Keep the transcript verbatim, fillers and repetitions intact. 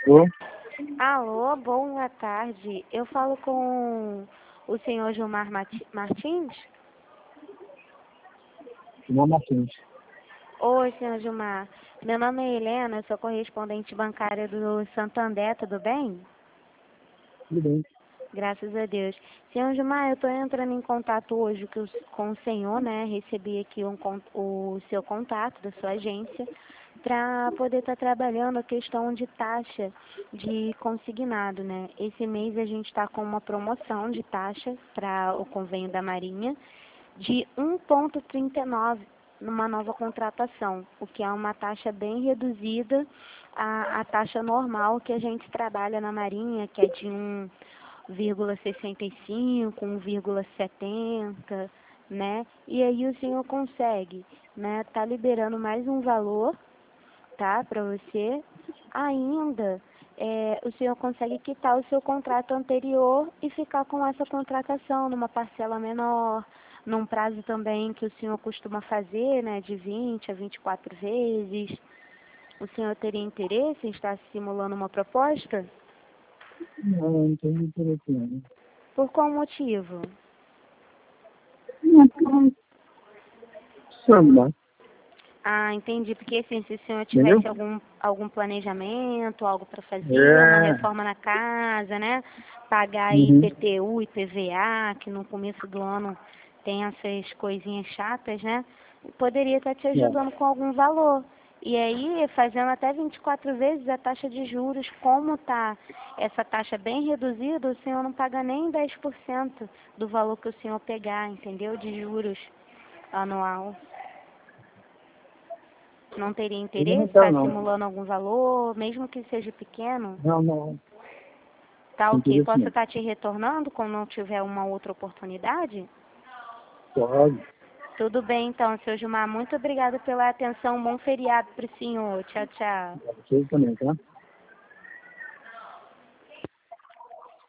Alô? Alô, boa tarde. Eu falo com o senhor Gilmar Mati- Martins? Não, Martins. Oi, senhor Gilmar. Meu nome é Helena, eu sou correspondente bancária do Santander, tudo bem? Tudo bem. Graças a Deus. Senhor Gilmar, eu estou entrando em contato hoje com o com o senhor, né? Recebi aqui um, con- o seu contato da sua agência para poder estar trabalhando a questão de taxa de consignado, né? Esse mês a gente está com uma promoção de taxa para o convênio da Marinha de um vírgula trinta e nove numa nova contratação, o que é uma taxa bem reduzida à, à taxa normal que a gente trabalha na Marinha, que é de um vírgula sessenta e cinco, um vírgula setenta, né? E aí o senhor consegue, né? Tá liberando mais um valor, tá? Para você. Ainda, é, o senhor consegue quitar o seu contrato anterior e ficar com essa contratação numa parcela menor, num prazo também que o senhor costuma fazer, né? De vinte a vinte e quatro vezes. O senhor teria interesse em estar simulando uma proposta? Não, não tenho interesse não. Por qual motivo? Não, não. Samba, Ah, entendi. Porque assim, se o senhor entendeu? tivesse algum, algum planejamento, algo para fazer, uma É. reforma na casa, né? Pagar aí Uhum. I P T U e I P V A, que no começo do ano tem essas coisinhas chatas, né? Poderia estar te É. ajudando com algum valor. E aí, fazendo até vinte e quatro vezes a taxa de juros, como tá essa taxa bem reduzida, o senhor não paga nem dez por cento do valor que o senhor pegar, entendeu? De juros anual. Não teria Eu não interesse, quero está não. simulando algum valor, mesmo que seja pequeno? Não, não. Tá Não ok. interesse Posso não. estar te retornando quando não tiver uma outra oportunidade? Pode. Tudo bem, então, seu Gilmar. Muito obrigada pela atenção. Bom feriado para o senhor. Tchau, tchau. Você também, tá?